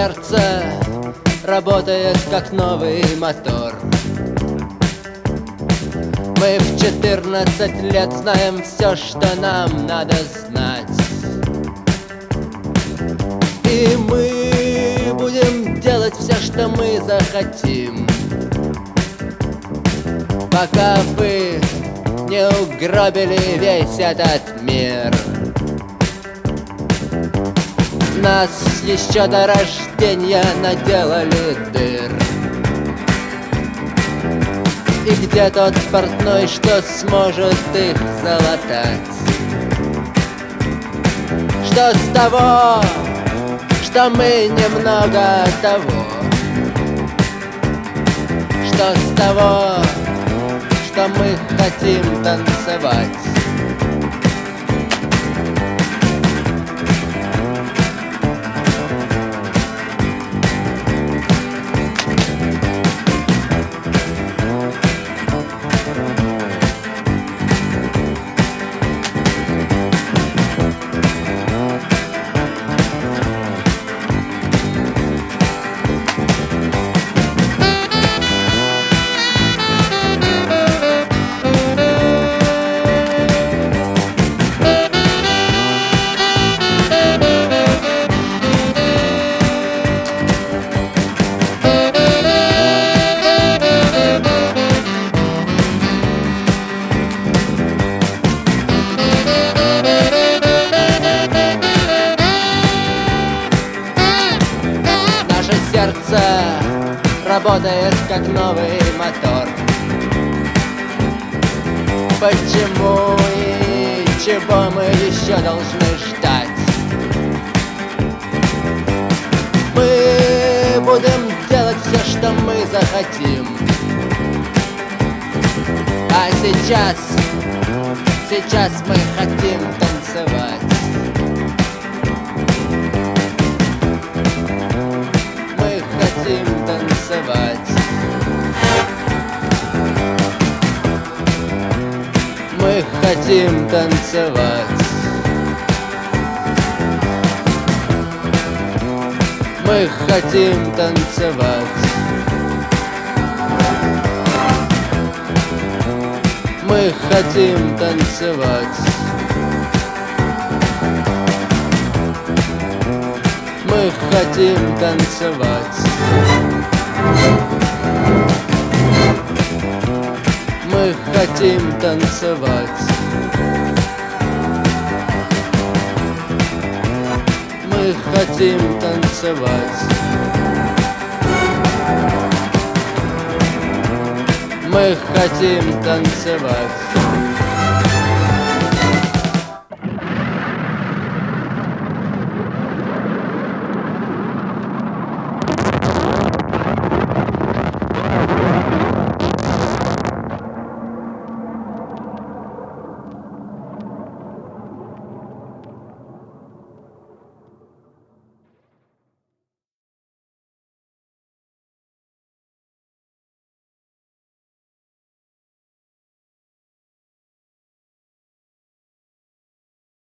сердце работает как новый мотор. Мы в 14 лет знаем все, что нам надо знать. И мы будем делать все, что мы захотим, пока вы не угробили весь этот мир. Нас еще до рождения наделали дыр. И где тот портной, что сможет их залатать? Что с того, что мы немного того? Что с того, что мы хотим танцевать? Сердце работает как новый мотор. Почему и чего мы еще должны ждать? Мы будем делать все, что мы захотим. А сейчас мы хотим танцевать. Мы хотим танцевать. Мы хотим танцевать. Мы хотим танцевать. Мы хотим танцевать. Мы хотим танцевать. Мы хотим танцевать. Мы хотим танцевать.